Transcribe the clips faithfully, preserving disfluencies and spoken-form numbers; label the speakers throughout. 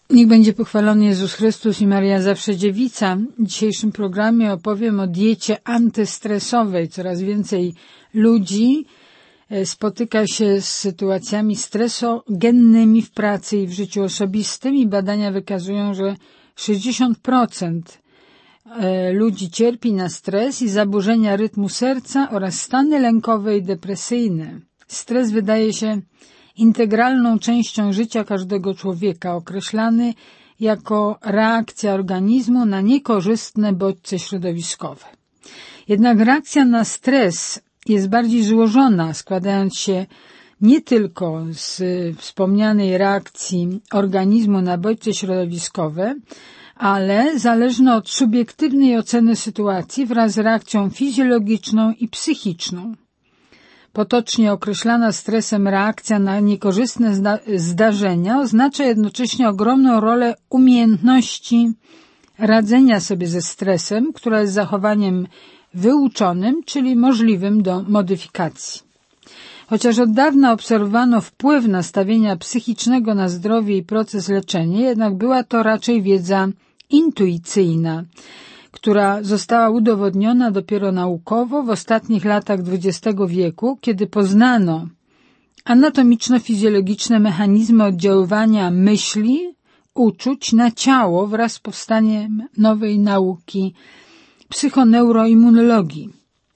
Speaker 1: Niech będzie pochwalony Jezus Chrystus i Maria Zawsze Dziewica. W dzisiejszym programie opowiem o diecie antystresowej. Coraz więcej ludzi spotyka się z sytuacjami stresogennymi w pracy i w życiu osobistym i badania wykazują, że sześćdziesiąt procent ludzi cierpi na stres i zaburzenia rytmu serca oraz stany lękowe i depresyjne. Stres wydaje się integralną częścią życia każdego człowieka, określany jako reakcja organizmu na niekorzystne bodźce środowiskowe. Jednak reakcja na stres jest bardziej złożona, składając się nie tylko z wspomnianej reakcji organizmu na bodźce środowiskowe, ale zależna od subiektywnej oceny sytuacji wraz z reakcją fizjologiczną i psychiczną. Potocznie określana stresem reakcja na niekorzystne zda- zdarzenia oznacza jednocześnie ogromną rolę umiejętności radzenia sobie ze stresem, która jest zachowaniem wyuczonym, czyli możliwym do modyfikacji. Chociaż od dawna obserwowano wpływ nastawienia psychicznego na zdrowie i proces leczenia, jednak była to raczej wiedza intuicyjna, która została udowodniona dopiero naukowo w ostatnich latach dwudziestego wieku, kiedy poznano anatomiczno-fizjologiczne mechanizmy oddziaływania myśli, uczuć na ciało wraz z powstaniem nowej nauki psychoneuroimmunologii.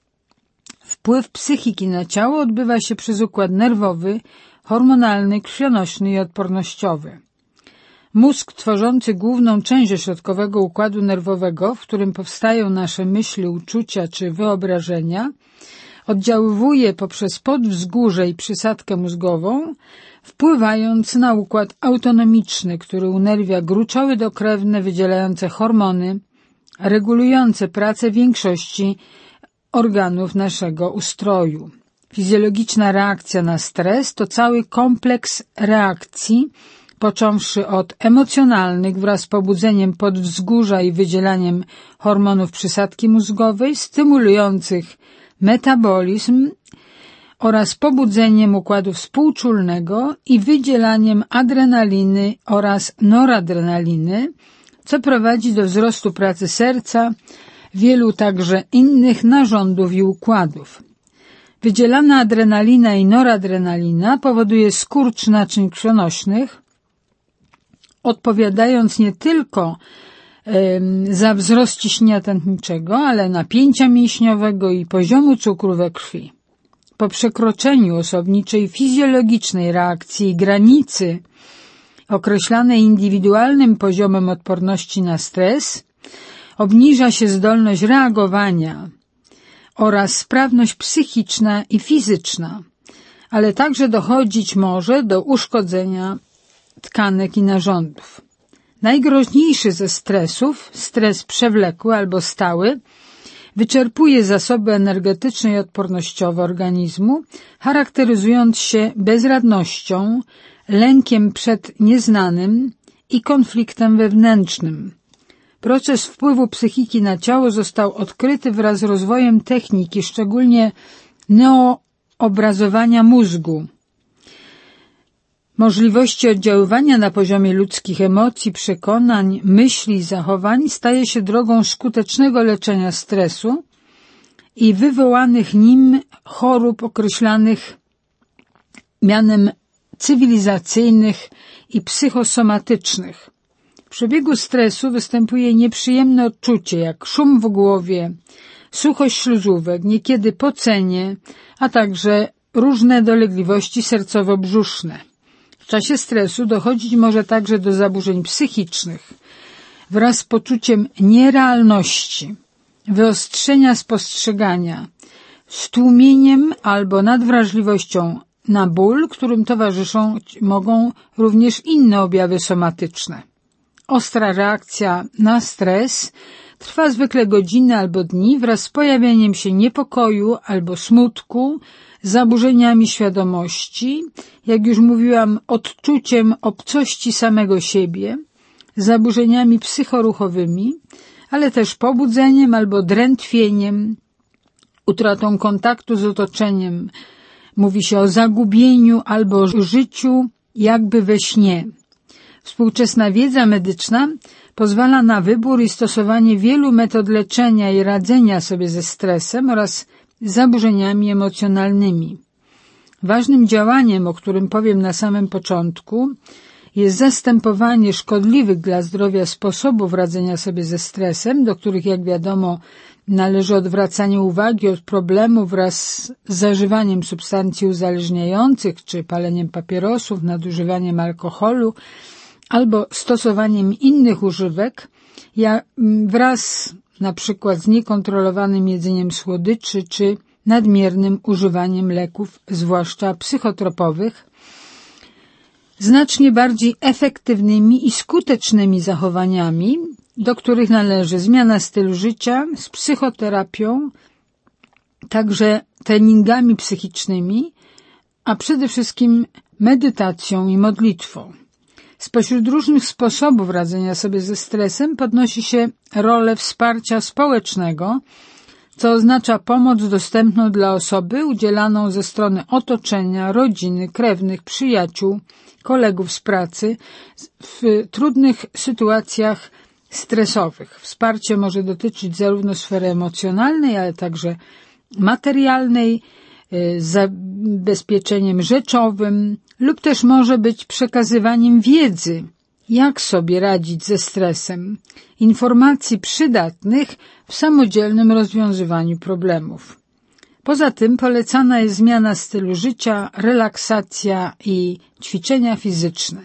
Speaker 1: Wpływ psychiki na ciało odbywa się przez układ nerwowy, hormonalny, krwionośny i odpornościowy. Mózg, tworzący główną część ośrodkowego układu nerwowego, w którym powstają nasze myśli, uczucia czy wyobrażenia, oddziaływuje poprzez podwzgórze i przysadkę mózgową, wpływając na układ autonomiczny, który unerwia gruczoły dokrewne wydzielające hormony, regulujące pracę większości organów naszego ustroju. Fizjologiczna reakcja na stres to cały kompleks reakcji, począwszy od emocjonalnych wraz z pobudzeniem podwzgórza i wydzielaniem hormonów przysadki mózgowej, stymulujących metabolizm oraz pobudzeniem układu współczulnego i wydzielaniem adrenaliny oraz noradrenaliny, co prowadzi do wzrostu pracy serca, wielu także innych narządów i układów. Wydzielana adrenalina i noradrenalina powoduje skurcz naczyń krwionośnych, odpowiadając nie tylko y, za wzrost ciśnienia tętniczego, ale napięcia mięśniowego i poziomu cukru we krwi. Po przekroczeniu osobniczej fizjologicznej reakcji i granicy określanej indywidualnym poziomem odporności na stres, obniża się zdolność reagowania oraz sprawność psychiczna i fizyczna, ale także dochodzić może do uszkodzenia tkanek i narządów. Najgroźniejszy ze stresów, stres przewlekły albo stały, wyczerpuje zasoby energetyczne i odpornościowe organizmu, charakteryzując się bezradnością, lękiem przed nieznanym i konfliktem wewnętrznym. Proces wpływu psychiki na ciało został odkryty wraz z rozwojem techniki, szczególnie neoobrazowania mózgu. Możliwości oddziaływania na poziomie ludzkich emocji, przekonań, myśli i zachowań staje się drogą skutecznego leczenia stresu i wywołanych nim chorób określanych mianem cywilizacyjnych i psychosomatycznych. W przebiegu stresu występuje nieprzyjemne odczucie, jak szum w głowie, suchość śluzówek, niekiedy pocenie, a także różne dolegliwości sercowo-brzuszne. W czasie stresu dochodzić może także do zaburzeń psychicznych wraz z poczuciem nierealności, wyostrzenia spostrzegania, stłumieniem albo nadwrażliwością na ból, którym towarzyszą mogą również inne objawy somatyczne. Ostra reakcja na stres trwa zwykle godziny albo dni wraz z pojawieniem się niepokoju albo smutku, zaburzeniami świadomości, jak już mówiłam, odczuciem obcości samego siebie, zaburzeniami psychoruchowymi, ale też pobudzeniem albo drętwieniem, utratą kontaktu z otoczeniem. Mówi się o zagubieniu albo życiu jakby we śnie. Współczesna wiedza medyczna pozwala na wybór i stosowanie wielu metod leczenia i radzenia sobie ze stresem oraz zaburzeniami emocjonalnymi. Ważnym działaniem, o którym powiem na samym początku, jest zastępowanie szkodliwych dla zdrowia sposobów radzenia sobie ze stresem, do których, jak wiadomo, należy odwracanie uwagi od problemu wraz z zażywaniem substancji uzależniających, czy paleniem papierosów, nadużywaniem alkoholu, albo stosowaniem innych używek, wraz na przykład z niekontrolowanym jedzeniem słodyczy, czy nadmiernym używaniem leków, zwłaszcza psychotropowych. Znacznie bardziej efektywnymi i skutecznymi zachowaniami, do których należy zmiana stylu życia z psychoterapią, także treningami psychicznymi, a przede wszystkim medytacją i modlitwą. Spośród różnych sposobów radzenia sobie ze stresem podnosi się rolę wsparcia społecznego, co oznacza pomoc dostępną dla osoby udzielaną ze strony otoczenia, rodziny, krewnych, przyjaciół, kolegów z pracy w trudnych sytuacjach stresowych. Wsparcie może dotyczyć zarówno sfery emocjonalnej, ale także materialnej, z zabezpieczeniem rzeczowym lub też może być przekazywaniem wiedzy, jak sobie radzić ze stresem, informacji przydatnych w samodzielnym rozwiązywaniu problemów. Poza tym polecana jest zmiana stylu życia, relaksacja i ćwiczenia fizyczne.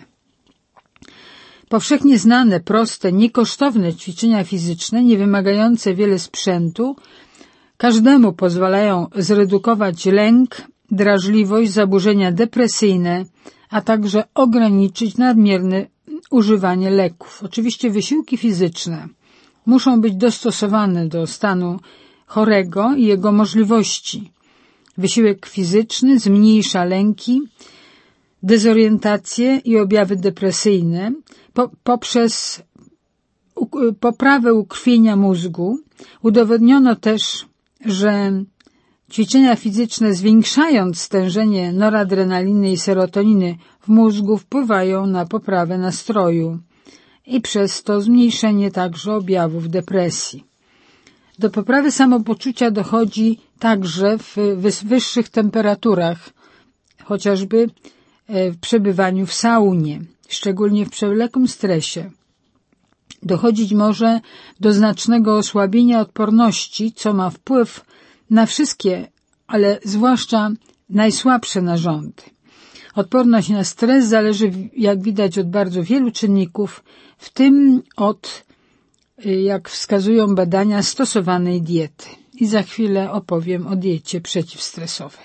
Speaker 1: Powszechnie znane, proste, niekosztowne ćwiczenia fizyczne, nie wymagające wiele sprzętu, każdemu pozwalają zredukować lęk, drażliwość, zaburzenia depresyjne, a także ograniczyć nadmierne używanie leków. Oczywiście wysiłki fizyczne muszą być dostosowane do stanu chorego i jego możliwości. Wysiłek fizyczny zmniejsza lęki, dezorientację i objawy depresyjne po, poprzez u, poprawę ukrwienia mózgu. Udowodniono też, że ćwiczenia fizyczne, zwiększając stężenie noradrenaliny i serotoniny w mózgu, wpływają na poprawę nastroju i przez to zmniejszenie także objawów depresji. Do poprawy samopoczucia dochodzi także w wyższych temperaturach, chociażby w przebywaniu w saunie, szczególnie w przewlekłym stresie. Dochodzić może do znacznego osłabienia odporności, co ma wpływ na wszystkie, ale zwłaszcza najsłabsze narządy. Odporność na stres zależy, jak widać, od bardzo wielu czynników, w tym od, jak wskazują badania, stosowanej diety. I za chwilę opowiem o diecie przeciwstresowej.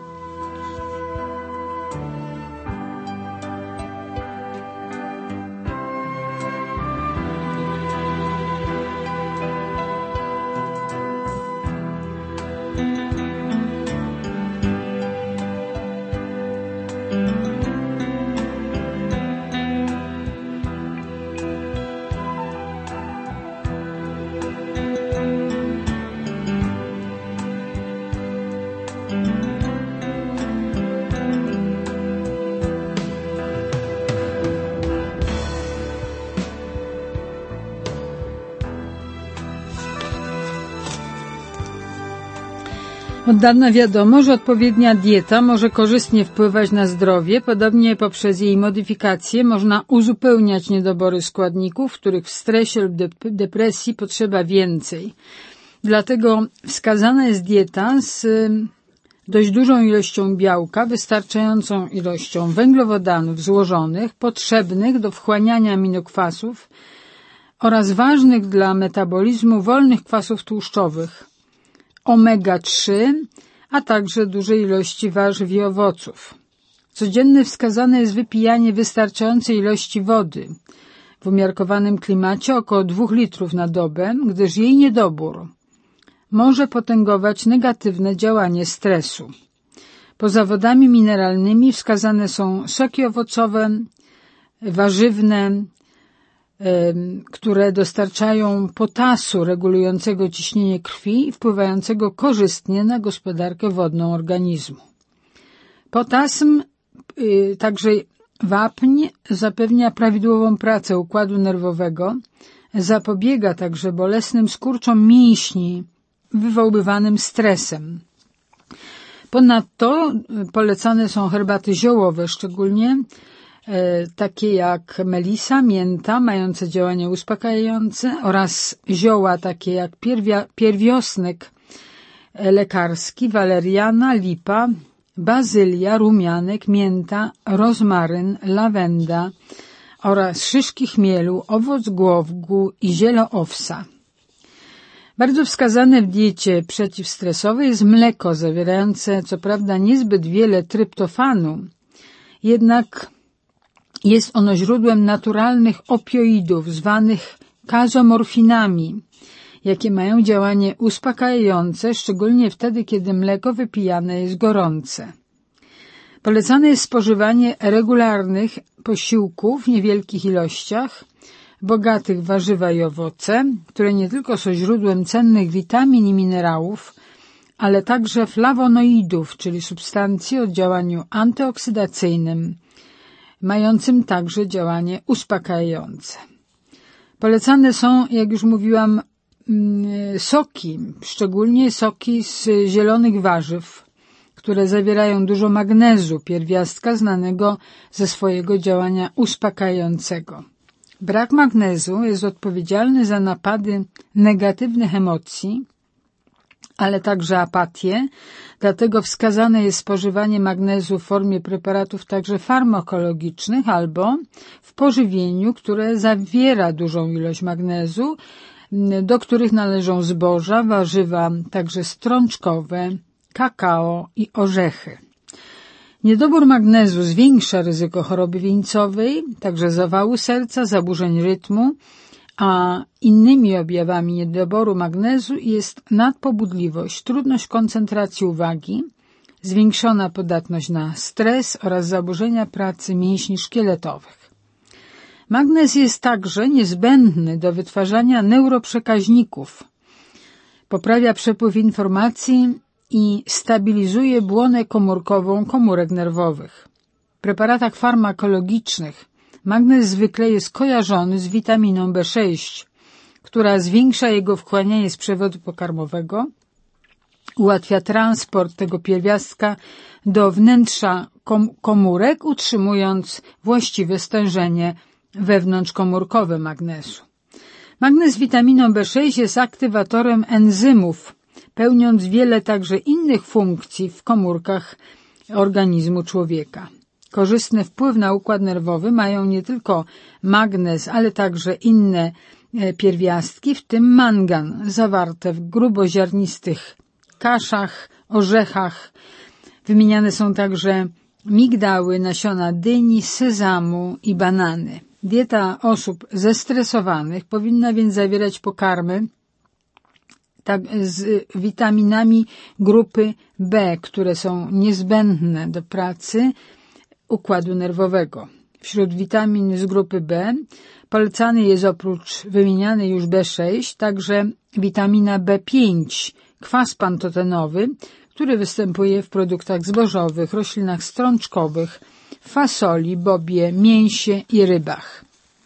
Speaker 1: Od dawna wiadomo, że odpowiednia dieta może korzystnie wpływać na zdrowie, podobnie poprzez jej modyfikację można uzupełniać niedobory składników, których w stresie lub depresji potrzeba więcej. Dlatego wskazana jest dieta z dość dużą ilością białka, wystarczającą ilością węglowodanów złożonych, potrzebnych do wchłaniania aminokwasów oraz ważnych dla metabolizmu wolnych kwasów tłuszczowych, omega trzy, a także dużej ilości warzyw i owoców. Codzienne wskazane jest wypijanie wystarczającej ilości wody, w umiarkowanym klimacie około dwóch litrów na dobę, gdyż jej niedobór może potęgować negatywne działanie stresu. Poza wodami mineralnymi wskazane są soki owocowe, warzywne, które dostarczają potasu regulującego ciśnienie krwi i wpływającego korzystnie na gospodarkę wodną organizmu. Potasm, także Wapń zapewnia prawidłową pracę układu nerwowego, zapobiega także bolesnym skurczom mięśni wywoływanym stresem. Ponadto polecane są herbaty ziołowe, szczególnie e, takie jak melisa, mięta, mające działanie uspokajające, oraz zioła takie jak pierwia, pierwiosnek lekarski, waleriana, lipa, bazylia, rumianek, mięta, rozmaryn, lawenda oraz szyszki chmielu, owoc głowgu i zielo owsa. Bardzo wskazane w diecie przeciwstresowej jest mleko zawierające co prawda niezbyt wiele tryptofanu, jednak jest ono źródłem naturalnych opioidów zwanych kazomorfinami, jakie mają działanie uspokajające, szczególnie wtedy, kiedy mleko wypijane jest gorące. Polecane jest spożywanie regularnych posiłków w niewielkich ilościach, bogatych w warzywa i owoce, które nie tylko są źródłem cennych witamin i minerałów, ale także flawonoidów, czyli substancji o działaniu antyoksydacyjnym, mającym także działanie uspokajające. Polecane są, jak już mówiłam, soki, szczególnie soki z zielonych warzyw, które zawierają dużo magnezu, pierwiastka znanego ze swojego działania uspokajającego. Brak magnezu jest odpowiedzialny za napady negatywnych emocji, ale także apatię, dlatego wskazane jest spożywanie magnezu w formie preparatów także farmakologicznych albo w pożywieniu, które zawiera dużą ilość magnezu, do których należą zboża, warzywa także strączkowe, kakao i orzechy. Niedobór magnezu zwiększa ryzyko choroby wieńcowej, także zawału serca, zaburzeń rytmu, a innymi objawami niedoboru magnezu jest nadpobudliwość, trudność koncentracji uwagi, zwiększona podatność na stres oraz zaburzenia pracy mięśni szkieletowych. Magnez jest także niezbędny do wytwarzania neuroprzekaźników, poprawia przepływ informacji i stabilizuje błonę komórkową komórek nerwowych. W preparatach farmakologicznych magnez zwykle jest kojarzony z witaminą B sześć, która zwiększa jego wchłanianie z przewodu pokarmowego, ułatwia transport tego pierwiastka do wnętrza kom- komórek, utrzymując właściwe stężenie wewnątrzkomórkowe magnezu. Magnez z witaminą B sześć jest aktywatorem enzymów, pełniąc wiele także innych funkcji w komórkach organizmu człowieka. Korzystny wpływ na układ nerwowy mają nie tylko magnez, ale także inne pierwiastki, w tym mangan, zawarte w gruboziarnistych kaszach, orzechach. Wymieniane są także migdały, nasiona dyni, sezamu i banany. Dieta osób zestresowanych powinna więc zawierać pokarmy tak, z witaminami grupy B, które są niezbędne do pracy układu nerwowego. Wśród witamin z grupy B polecany jest oprócz wymienianej już B sześć także witamina B pięć, kwas pantotenowy, który występuje w produktach zbożowych, roślinach strączkowych, fasoli, bobie, mięsie i rybach.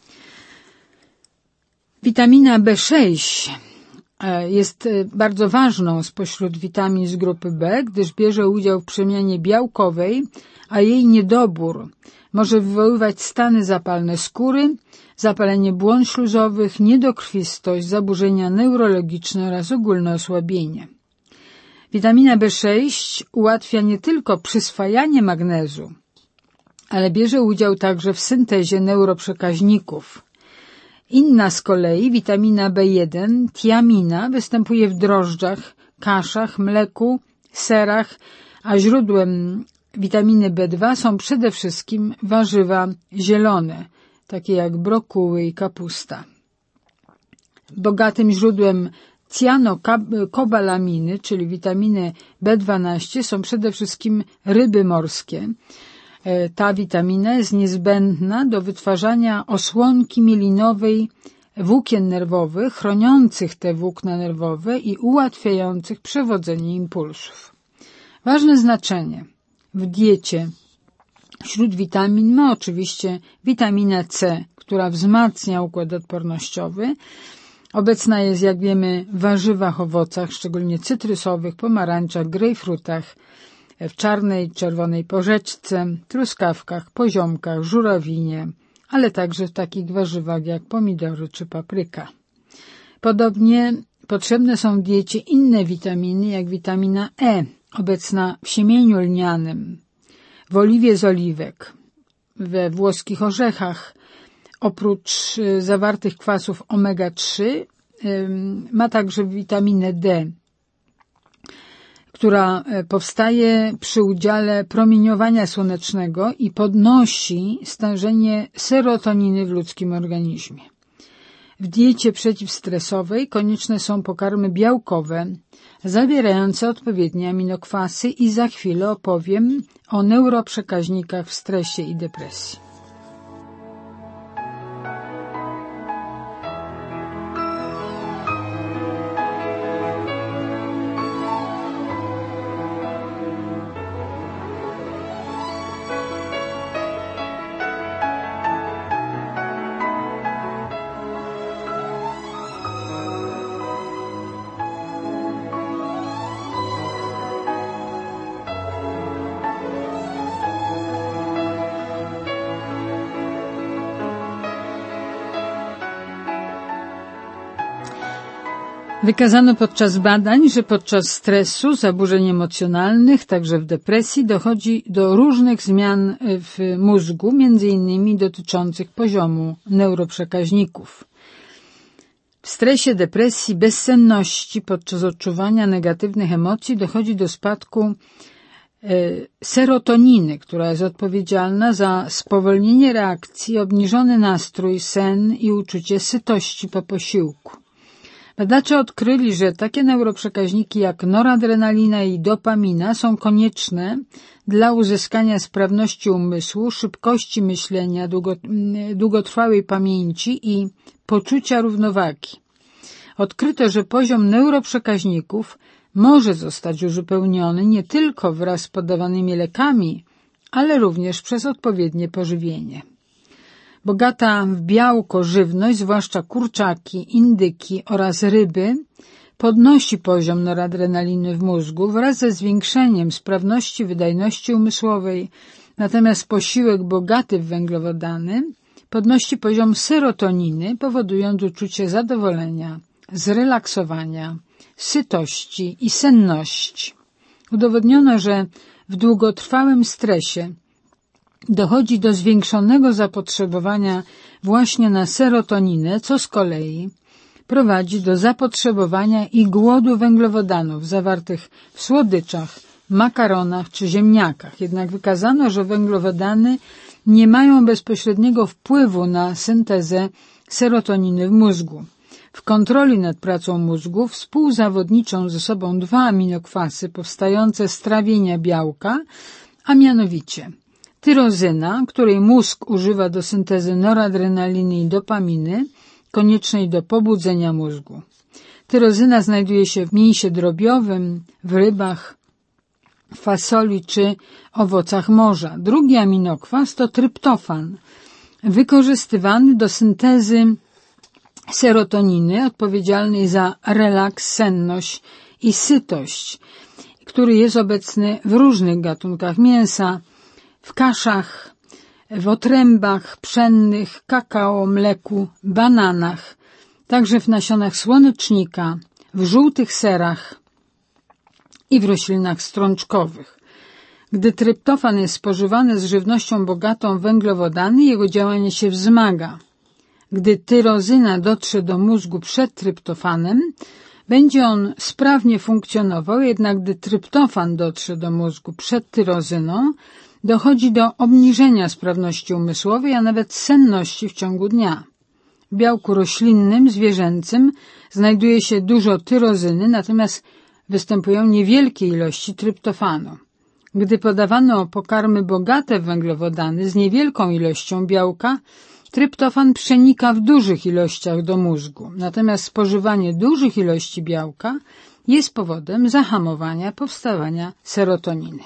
Speaker 1: Witamina B sześć jest bardzo ważną spośród witamin z grupy B, gdyż bierze udział w przemianie białkowej, a jej niedobór może wywoływać stany zapalne skóry, zapalenie błon śluzowych, niedokrwistość, zaburzenia neurologiczne oraz ogólne osłabienie. Witamina B sześć ułatwia nie tylko przyswajanie magnezu, ale bierze udział także w syntezie neuroprzekaźników. Inna z kolei, witamina B jeden, tiamina, występuje w drożdżach, kaszach, mleku, serach, a źródłem witaminy B dwa są przede wszystkim warzywa zielone, takie jak brokuły i kapusta. Bogatym źródłem cyanokobalaminy, czyli witaminy B dwanaście, są przede wszystkim ryby morskie. Ta witamina jest niezbędna do wytwarzania osłonki mielinowej włókien nerwowych, chroniących te włókna nerwowe i ułatwiających przewodzenie impulsów. Ważne znaczenie w diecie Wśród witamin ma oczywiście witaminę C, która wzmacnia układ odpornościowy. Obecna jest, jak wiemy, w warzywach, owocach, szczególnie cytrysowych, pomarańczach, grejpfrutach, w czarnej, czerwonej porzeczce, truskawkach, poziomkach, żurawinie, ale także w takich warzywach jak pomidory czy papryka. Podobnie potrzebne są w diecie inne witaminy, jak witamina E, obecna w siemieniu lnianym, w oliwie z oliwek, we włoskich orzechach. Oprócz zawartych kwasów omega trzy ma także witaminę D, która powstaje przy udziale promieniowania słonecznego i podnosi stężenie serotoniny w ludzkim organizmie. W diecie przeciwstresowej konieczne są pokarmy białkowe, zawierające odpowiednie aminokwasy i za chwilę opowiem o neuroprzekaźnikach w stresie i depresji. Wykazano podczas badań, że podczas stresu, zaburzeń emocjonalnych, także w depresji, dochodzi do różnych zmian w mózgu, między innymi dotyczących poziomu neuroprzekaźników. W stresie, depresji, bezsenności, podczas odczuwania negatywnych emocji dochodzi do spadku serotoniny, która jest odpowiedzialna za spowolnienie reakcji, obniżony nastrój, sen i uczucie sytości po posiłku. Badacze odkryli, że takie neuroprzekaźniki jak noradrenalina i dopamina są konieczne dla uzyskania sprawności umysłu, szybkości myślenia, długo, długotrwałej pamięci i poczucia równowagi. Odkryto, że poziom neuroprzekaźników może zostać uzupełniony nie tylko wraz z podawanymi lekami, ale również przez odpowiednie pożywienie. Bogata w białko żywność, zwłaszcza kurczaki, indyki oraz ryby, podnosi poziom noradrenaliny w mózgu wraz ze zwiększeniem sprawności wydajności umysłowej, natomiast posiłek bogaty w węglowodany podnosi poziom serotoniny, powodując uczucie zadowolenia, zrelaksowania, sytości i senności. Udowodniono, że w długotrwałym stresie dochodzi do zwiększonego zapotrzebowania właśnie na serotoninę, co z kolei prowadzi do zapotrzebowania i głodu węglowodanów zawartych w słodyczach, makaronach czy ziemniakach. Jednak wykazano, że węglowodany nie mają bezpośredniego wpływu na syntezę serotoniny w mózgu. W kontroli nad pracą mózgu współzawodniczą ze sobą dwa aminokwasy powstające z trawienia białka, a mianowicie tyrozyna, której mózg używa do syntezy noradrenaliny i dopaminy, koniecznej do pobudzenia mózgu. Tyrozyna znajduje się w mięsie drobiowym, w rybach, fasoli czy owocach morza. Drugi aminokwas to tryptofan, wykorzystywany do syntezy serotoniny, odpowiedzialnej za relaks, senność i sytość, który jest obecny w różnych gatunkach mięsa, w kaszach, w otrębach pszennych, kakao, mleku, bananach, także w nasionach słonecznika, w żółtych serach i w roślinach strączkowych. Gdy tryptofan jest spożywany z żywnością bogatą w węglowodany, jego działanie się wzmaga. Gdy tyrozyna dotrze do mózgu przed tryptofanem, będzie on sprawnie funkcjonował, jednak gdy tryptofan dotrze do mózgu przed tyrozyną, dochodzi do obniżenia sprawności umysłowej, a nawet senności w ciągu dnia. W białku roślinnym, zwierzęcym znajduje się dużo tyrozyny, natomiast występują niewielkie ilości tryptofanu. Gdy podawano pokarmy bogate w węglowodany z niewielką ilością białka, tryptofan przenika w dużych ilościach do mózgu, natomiast spożywanie dużych ilości białka jest powodem zahamowania powstawania serotoniny.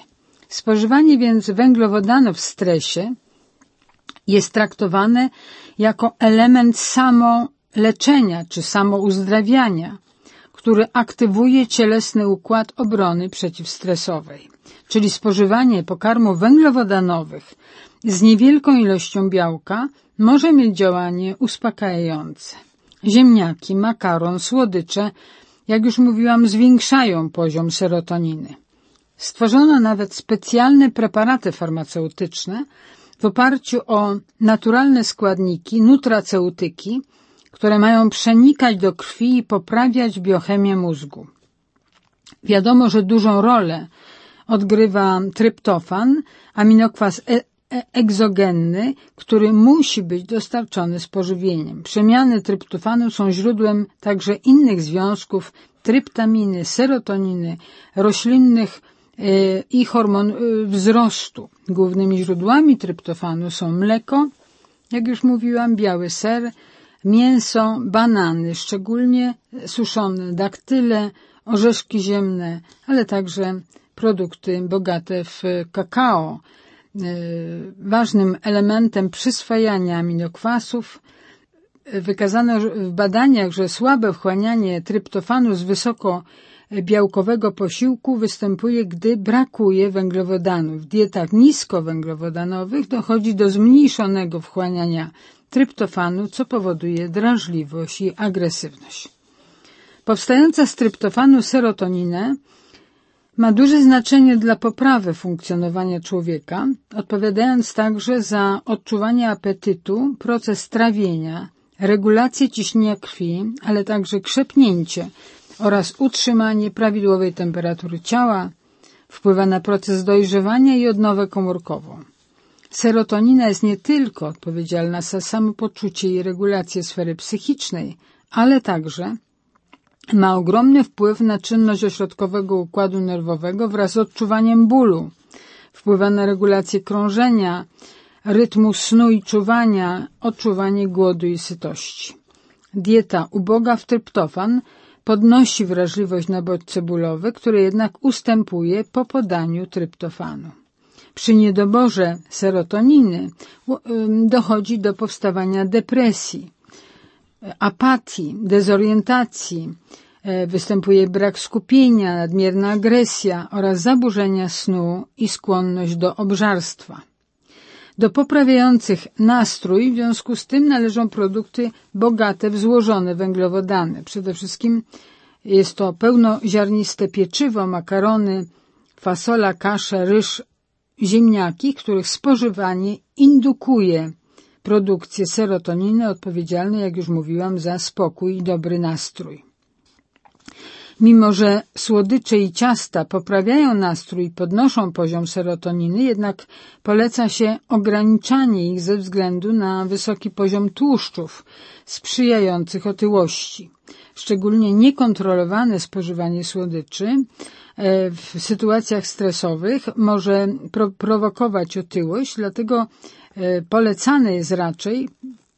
Speaker 1: Spożywanie więc węglowodanów w stresie jest traktowane jako element samoleczenia czy samouzdrawiania, który aktywuje cielesny układ obrony przeciwstresowej. Czyli spożywanie pokarmów węglowodanowych z niewielką ilością białka może mieć działanie uspokajające. Ziemniaki, makaron, słodycze, jak już mówiłam, zwiększają poziom serotoniny. Stworzono nawet specjalne preparaty farmaceutyczne w oparciu o naturalne składniki, nutraceutyki, które mają przenikać do krwi i poprawiać biochemię mózgu. Wiadomo, że dużą rolę odgrywa tryptofan, aminokwas e e egzogenny, który musi być dostarczony z pożywieniem. Przemiany tryptofanu są źródłem także innych związków, tryptaminy, serotoniny, roślinnych yy, i hormon yy, wzrostu. Głównymi źródłami tryptofanu są mleko, jak już mówiłam, biały ser, mięso, banany, szczególnie suszone daktyle, orzeszki ziemne, ale także produkty bogate w kakao. Ważnym elementem przyswajania aminokwasów wykazano w badaniach, że słabe wchłanianie tryptofanu z wysokobiałkowego posiłku występuje, gdy brakuje węglowodanów. W dietach niskowęglowodanowych dochodzi do zmniejszonego wchłaniania tryptofanu, co powoduje drażliwość i agresywność. Powstająca z tryptofanu serotonina ma duże znaczenie dla poprawy funkcjonowania człowieka, odpowiadając także za odczuwanie apetytu, proces trawienia, regulację ciśnienia krwi, ale także krzepnięcie oraz utrzymanie prawidłowej temperatury ciała, wpływa na proces dojrzewania i odnowę komórkową. Serotonina jest nie tylko odpowiedzialna za samopoczucie i regulację sfery psychicznej, ale także ma ogromny wpływ na czynność ośrodkowego układu nerwowego wraz z odczuwaniem bólu. Wpływa na regulację krążenia, rytmu snu i czuwania, odczuwanie głodu i sytości. Dieta uboga w tryptofan podnosi wrażliwość na bodźce bólowe, które jednak ustępuje po podaniu tryptofanu. Przy niedoborze serotoniny dochodzi do powstawania depresji, apatii, dezorientacji, występuje brak skupienia, nadmierna agresja oraz zaburzenia snu i skłonność do obżarstwa. Do poprawiających nastrój w związku z tym należą produkty bogate w złożone węglowodany. Przede wszystkim jest to pełnoziarniste pieczywo, makarony, fasola, kasze, ryż, ziemniaki, których spożywanie indukuje produkcję serotoniny odpowiedzialnej, jak już mówiłam, za spokój i dobry nastrój. Mimo że słodycze i ciasta poprawiają nastrój i podnoszą poziom serotoniny, jednak poleca się ograniczanie ich ze względu na wysoki poziom tłuszczów sprzyjających otyłości. Szczególnie niekontrolowane spożywanie słodyczy w sytuacjach stresowych może pro- prowokować otyłość, dlatego polecane jest raczej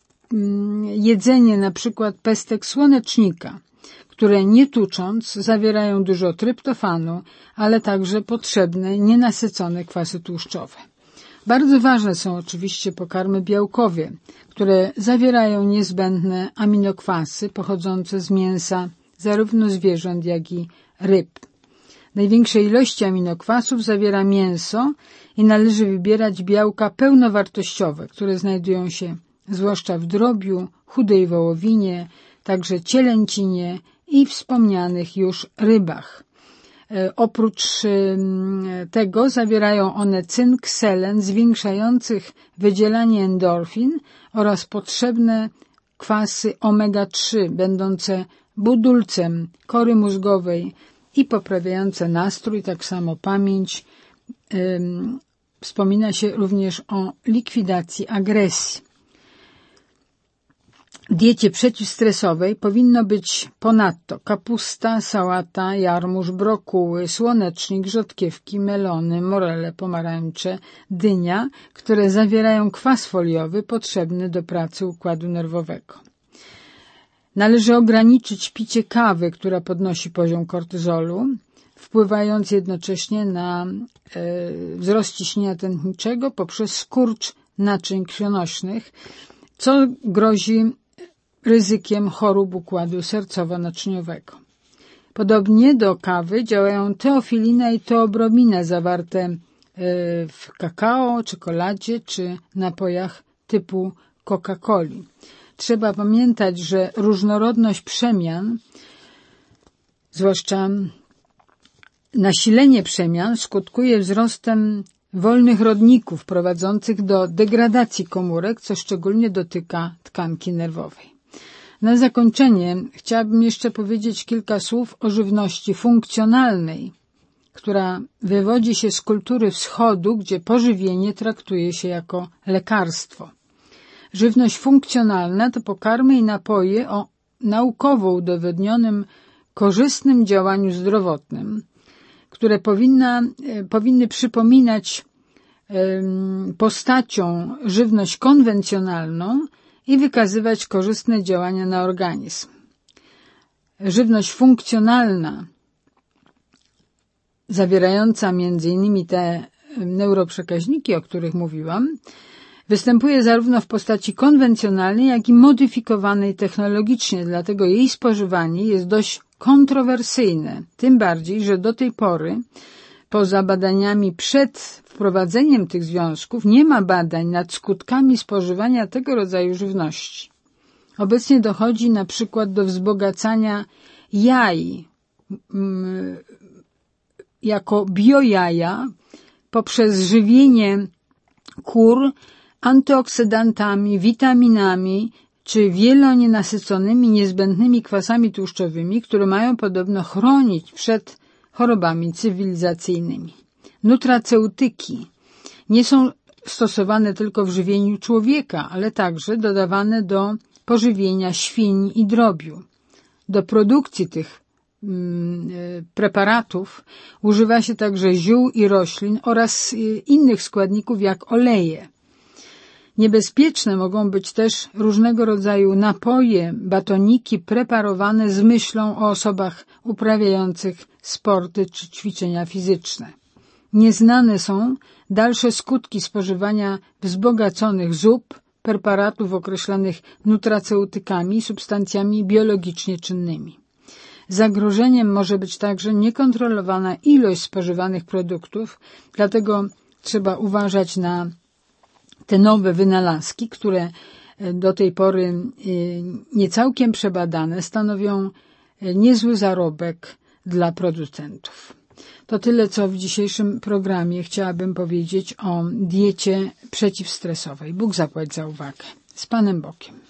Speaker 1: jedzenie na przykład pestek słonecznika, które nie tucząc zawierają dużo tryptofanu, ale także potrzebne, nienasycone kwasy tłuszczowe. Bardzo ważne są oczywiście pokarmy białkowe, które zawierają niezbędne aminokwasy pochodzące z mięsa zarówno zwierząt, jak i ryb. Największej ilości aminokwasów zawiera mięso i należy wybierać białka pełnowartościowe, które znajdują się zwłaszcza w drobiu, chudej wołowinie, także cielęcinie i wspomnianych już rybach. E, oprócz e, tego zawierają one cynk, selen, zwiększających wydzielanie endorfin oraz potrzebne kwasy omega trzy, będące budulcem kory mózgowej i poprawiające nastrój, tak samo pamięć. E, wspomina się również o likwidacji agresji. W diecie przeciwstresowej powinno być ponadto kapusta, sałata, jarmuż, brokuły, słonecznik, rzodkiewki, melony, morele, pomarańcze, dynia, które zawierają kwas foliowy potrzebny do pracy układu nerwowego. Należy ograniczyć picie kawy, która podnosi poziom kortyzolu. wpływając jednocześnie na wzrost ciśnienia tętniczego poprzez skurcz naczyń krwionośnych, co grozi ryzykiem chorób układu sercowo-naczyniowego. Podobnie do kawy działają teofilina i teobromina zawarte w kakao, czekoladzie czy napojach typu Coca-Coli. Trzeba pamiętać, że różnorodność przemian, zwłaszcza nasilenie przemian, skutkuje wzrostem wolnych rodników prowadzących do degradacji komórek, co szczególnie dotyka tkanki nerwowej. Na zakończenie chciałabym jeszcze powiedzieć kilka słów o żywności funkcjonalnej, która wywodzi się z kultury wschodu, gdzie pożywienie traktuje się jako lekarstwo. Żywność funkcjonalna to pokarmy i napoje o naukowo udowodnionym korzystnym działaniu zdrowotnym, które powinna, powinny przypominać um, postacią żywność konwencjonalną i wykazywać korzystne działania na organizm. Żywność funkcjonalna, zawierająca między innymi te neuroprzekaźniki, o których mówiłam, występuje zarówno w postaci konwencjonalnej, jak i modyfikowanej technologicznie, dlatego jej spożywanie jest dość kontrowersyjne, tym bardziej, że do tej pory, poza badaniami przed wprowadzeniem tych związków, nie ma badań nad skutkami spożywania tego rodzaju żywności. Obecnie dochodzi na przykład do wzbogacania jaj mm, jako biojaja poprzez żywienie kur antyoksydantami, witaminami czy wielonienasyconymi niezbędnymi kwasami tłuszczowymi, które mają podobno chronić przed chorobami cywilizacyjnymi. Nutraceutyki nie są stosowane tylko w żywieniu człowieka, ale także dodawane do pożywienia świń i drobiu. Do produkcji tych mm, preparatów używa się także ziół i roślin oraz innych składników jak oleje. Niebezpieczne mogą być też różnego rodzaju napoje, batoniki preparowane z myślą o osobach uprawiających sporty czy ćwiczenia fizyczne. Nieznane są dalsze skutki spożywania wzbogaconych zup, preparatów określanych nutraceutykami i substancjami biologicznie czynnymi. Zagrożeniem może być także niekontrolowana ilość spożywanych produktów, dlatego trzeba uważać na te nowe wynalazki, które do tej pory niecałkiem przebadane stanowią niezły zarobek dla producentów. To tyle, co w dzisiejszym programie chciałabym powiedzieć o diecie przeciwstresowej. Bóg zapłać za uwagę. Z Panem Bogiem.